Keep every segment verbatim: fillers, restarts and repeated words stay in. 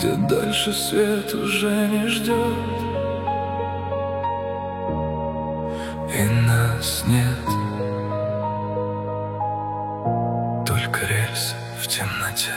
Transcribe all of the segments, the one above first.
где дальше свет уже не ждет, и нас нет, только рельсы в темноте.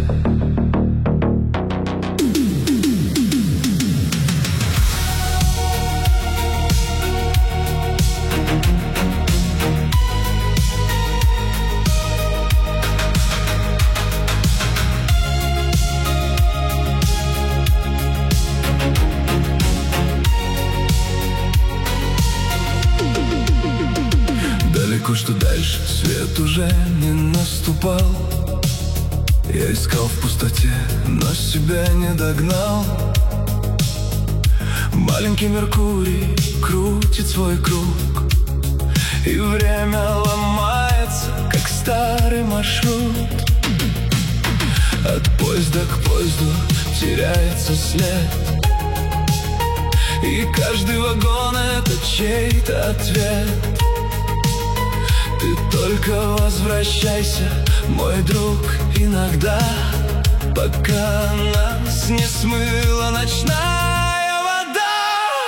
Далеко, что дальше свет уже не наступал. Я искал в пустоте, но себя не догнал. Маленький Меркурий крутит свой круг, и время ломается, как старый маршрут. От поезда к поезду теряется след, и каждый вагон — это чей-то ответ. Ты только возвращайся, мой друг, иногда, пока нас не смыла ночная вода.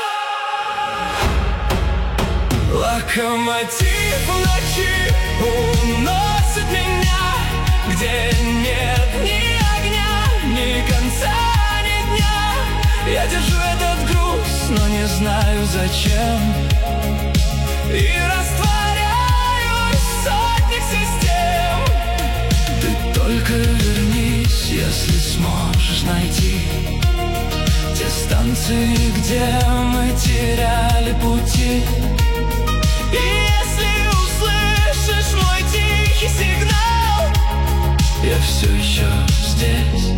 Локомотив ночи уносит меня, где нет ни огня, ни конца, ни дня. Я держу этот груз, но не знаю зачем, и растворяюсь в сотнях систем. Ты только вернись, если сможешь найти те станции, где мы теряли пути. И если услышишь мой тихий сигнал, я все еще здесь,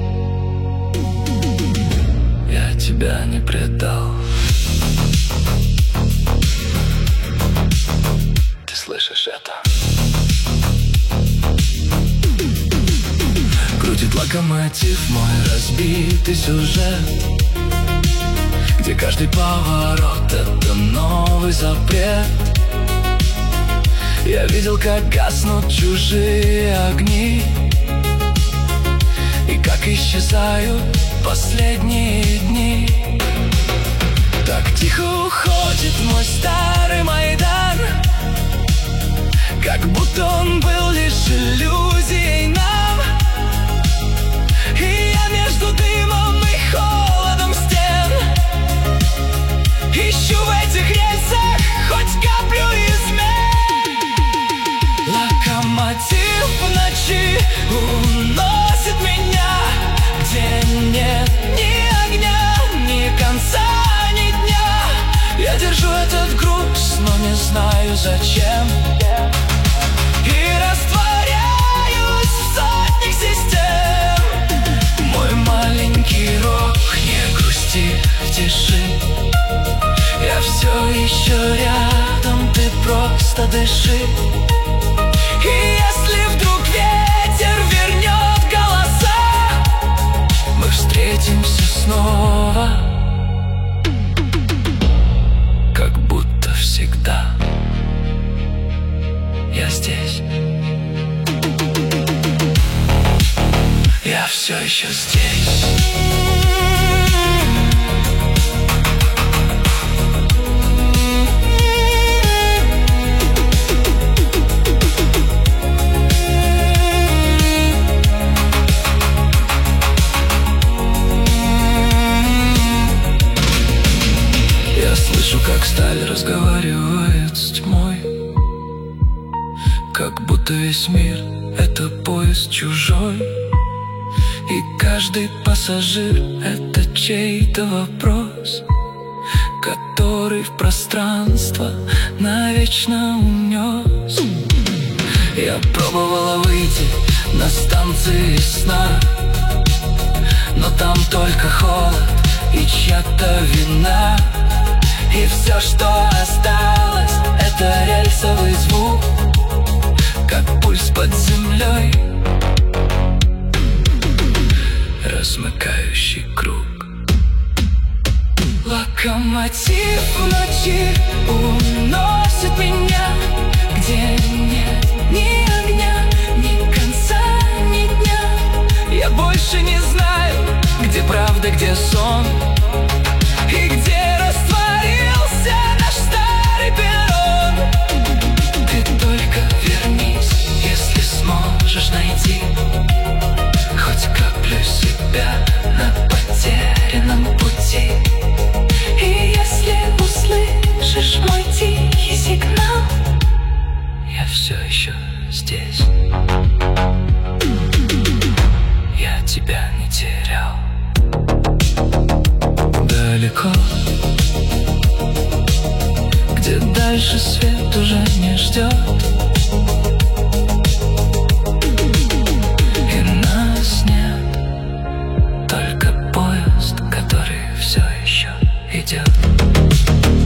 я тебя не предал. Ты слышишь это? Крутит локомотив мой разбитый сюжет, где каждый поворот — это новый запрет. Я видел, как гаснут чужие огни, и как исчезают последние дни. Так тихо уходит мой старый Майдан, как будто он был лишь иллюзией нам. И я между дымом и холодом стен ищу в этих рельсах хоть каплю измен. Локомотив в ночи уносит меня, где нет ни огня, ни конца, ни дня. Я держу этот груз, но не знаю зачем, и растворяюсь в сотнях систем. Мой маленький рок, не грусти в тиши, я все еще рядом, ты просто дыши. И если вдруг ветер вернет голоса, мы встретимся снова, как будто всегда. Я здесь, я все еще здесь. Я слышу, как сталь разговаривает с тьмой, как будто весь мир — это поезд чужой, и каждый пассажир — это чей-то вопрос, который в пространство навечно унес. Я пробовала выйти на станции сна, но там только холод и чья-то вина. И все, что осталось, это рельсовый звук, как пульс под землей, размыкающий круг. Локомотив в ночи уносит меня, где нет ни огня, ни конца, ни дня. Я больше не знаю, где правда, где сон, и где растворился наш старый перрон. Ты только вернись, если сможешь найти хоть каплю себя на потерянном пути. И если услышишь мой тихий сигнал, я все еще здесь. Я тебя не терял. Далеко, где дальше свет уже не ждет, и нас нет, только поезд, который все еще идет.